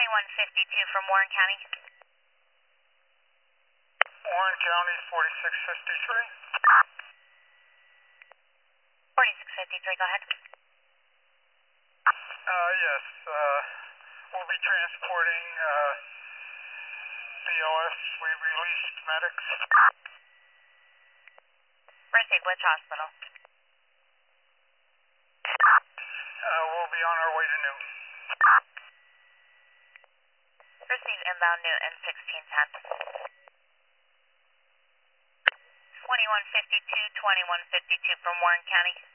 2152 from Warren County. Warren County, 4653. 4653, go ahead. Yes, we'll be transporting BOS. We released medics. Received, which hospital? We'll be on our way to Newton. Received, inbound Newton, 1610. 2152 from Warren County.